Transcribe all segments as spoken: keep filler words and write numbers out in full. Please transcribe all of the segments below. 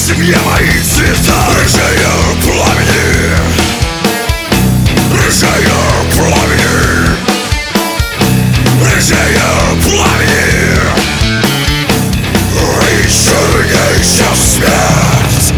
Где мои цвета? Рыжая пламени, рыжая пламени, рыжая пламени, и черней, чем смерть.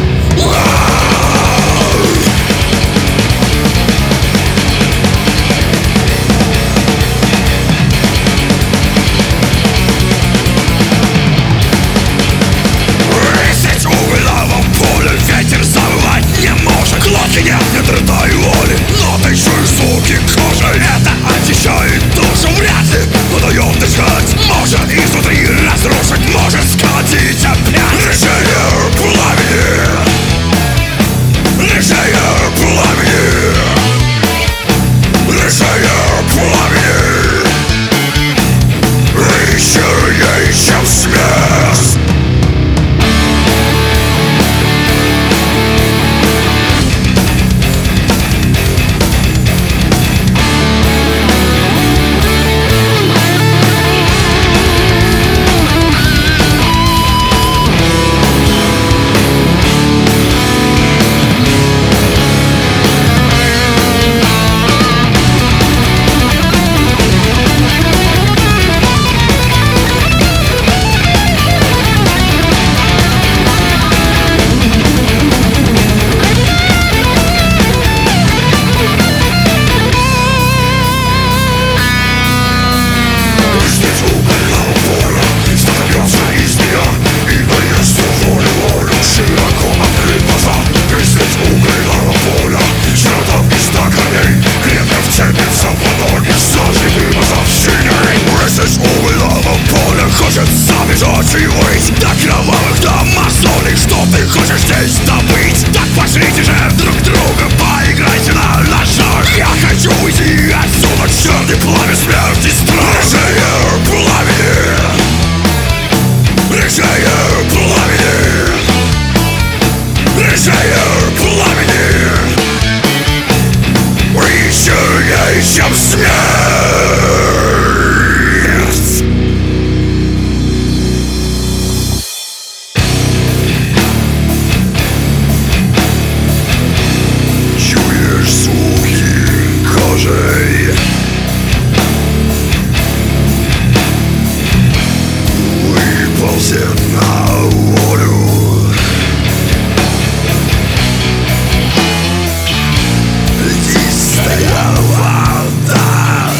Ветер завывать не может, глотки нет, нет рта и воли, но ты чуешь звуки кожи. Это очищает душу, вряд ли удает дышать. Может изнутри разрушить, может сколотить опять. Рыжая пламени, рыжая пламени, рыжая пламени, и черней, чем смерть. Забежать и выйти до кровавых, до мозолей. Что ты хочешь здесь добыть? Так пошлите же друг друга, поиграйте на ножах. Я хочу уйти отсюда, черный пламя смерти, страх. Рыжая пламени, рыжая пламени, рыжая пламени, и черней, чем смерть. Выползет на волю. Льдистая вода.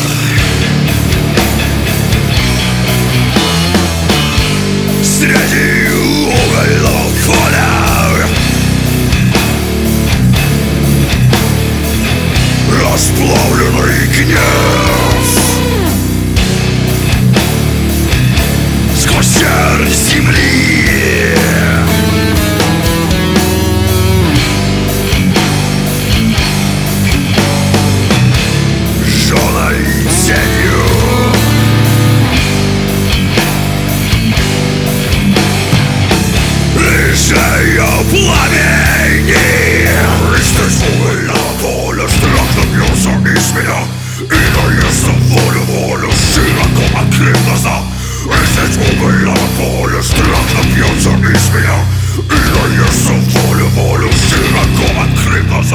Среди угольного поля расплавленный гнев. Сквозь сердце земли жженой тенью рыжая пламени. Здесь угольного поля страх набьется из меня, и наестся волю, волю, широко открыв глаза. Здесь угольного поля страх набьется из меня, и наестся волю, волю, широко открыв глаза.